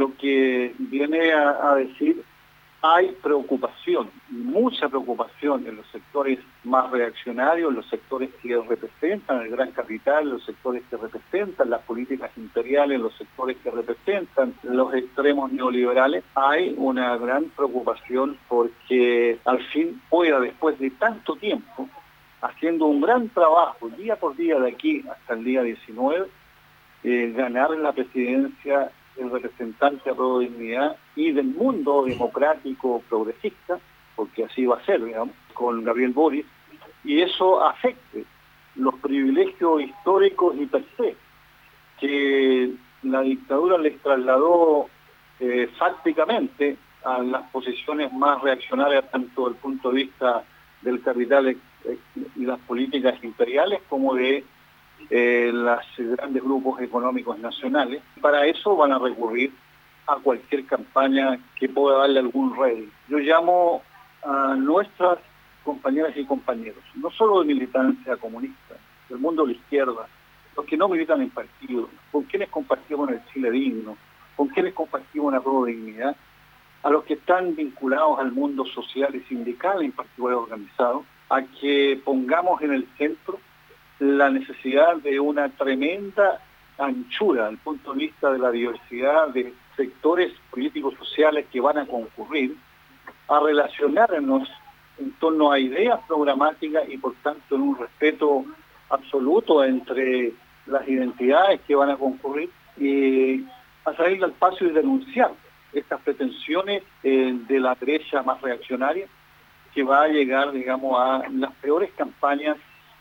lo que viene a decir, hay preocupación, mucha preocupación en los sectores más reaccionarios, en los sectores que representan el gran capital, los sectores que representan las políticas imperiales, los sectores que representan los extremos neoliberales. Hay una gran preocupación porque al fin pueda, después de tanto tiempo, haciendo un gran trabajo día por día de aquí hasta el día 19, ganar la presidencia el representante a Prueba de Dignidad y del mundo democrático progresista, porque así va a ser, digamos, con Gabriel Boric, y eso afecte los privilegios históricos y per se, que la dictadura les trasladó fácticamente a las posiciones más reaccionarias, tanto desde el punto de vista del capital y las políticas imperiales, como de los grandes grupos económicos nacionales. Para eso van a recurrir a cualquier campaña que pueda darle algún rédito. Yo llamo a nuestras compañeras y compañeros, no solo de militancia comunista, del mundo de la izquierda, los que no militan en partidos, con quienes compartimos el Chile Digno, con quienes compartimos la Prueba de Dignidad, a los que están vinculados al mundo social y sindical, en particular organizado, a que pongamos en el centro la necesidad de una tremenda anchura desde el punto de vista de la diversidad de sectores políticos sociales que van a concurrir a relacionarnos en torno a ideas programáticas y por tanto en un respeto absoluto entre las identidades que van a concurrir y a salir al paso y denunciar estas pretensiones de la derecha más reaccionaria que va a llegar, digamos, a las peores campañas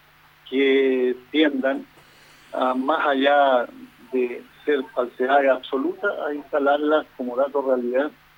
que tiendan más allá de ser falsedades absolutas, a instalarlas como dato realidad